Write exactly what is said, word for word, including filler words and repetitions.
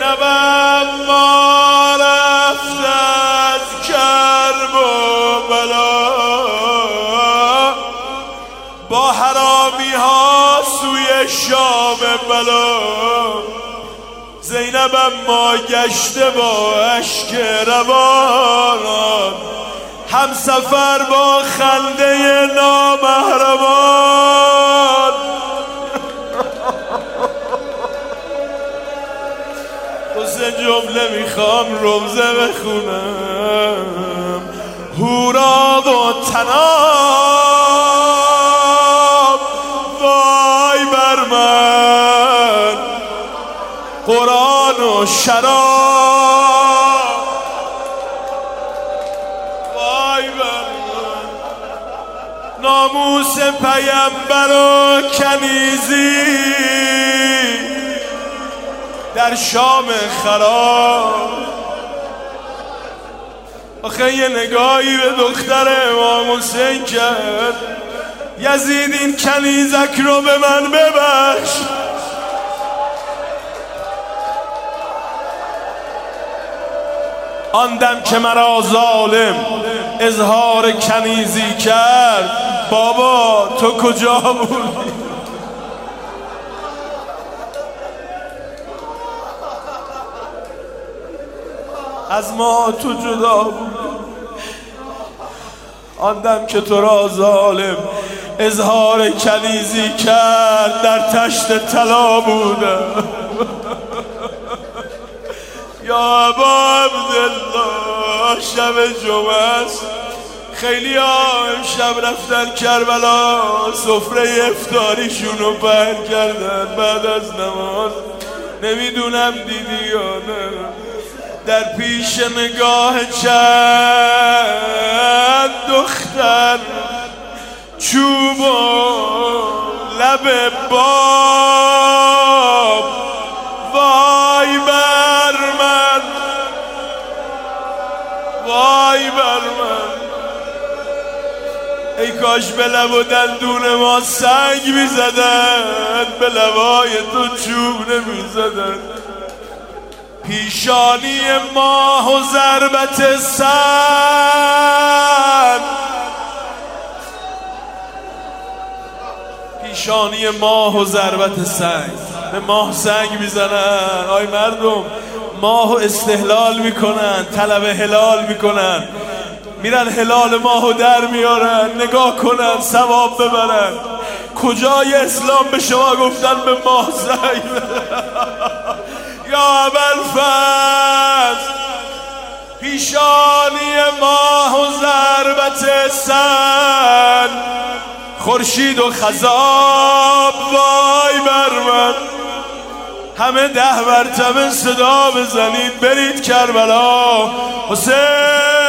زینبم ما رفت از کرب و بلا، با حرامی ها سوی شام بلا. زینبم ما گشته با اشک روانان، هم سفر با خنده نامحرمان. دو سه جمله میخوام روزه بخونم. هورا و تنام وای بر من، قرآن و شراب وای بر من، ناموس پیمبر و کنیزی در شام خراب. آخه یه نگاهی به دختر امام حسین کرد، یزید این کنیزک رو به من ببخش. آن دم که مرا ظالم اظهار کنیزی کرد، بابا تو کجا بودی؟ از ما تو جدا بود. آن دم که تو را ظالم اظهار کنیزی کرد، در تشت طلا بودم. یا ابا عبدالله شب جمعه است، خیلی ها امشب رفتن کربلا، سفره افطاریشونو پهن کردن بعد از نماز. نمیدونم دیدی یا نه، در پیش نگاه چند دختر چوب و لب باب. وای بر من، وای بر من، ای کاش به لب و دندون ما سنگ می زدن، به لبای تو چوب نمی زدن. پیشانی ماه و ضربت سن، پیشانی ماه و ضربت سنگ. به ماه سنگ میزنن. آی مردم، ماهو استحلال میکنن، طلب هلال میکنن، میرن هلال ماهو در میارن، نگاه کنن ثواب ببرن. کجای اسلام به شما گفتن به ماه سنگ یا ابوالفضل؟ پیشانی ماه و ضربت سن، خورشید و خضاب. وای بر من، همه ده مرتبه صدا بزنید برید کربلا. حسین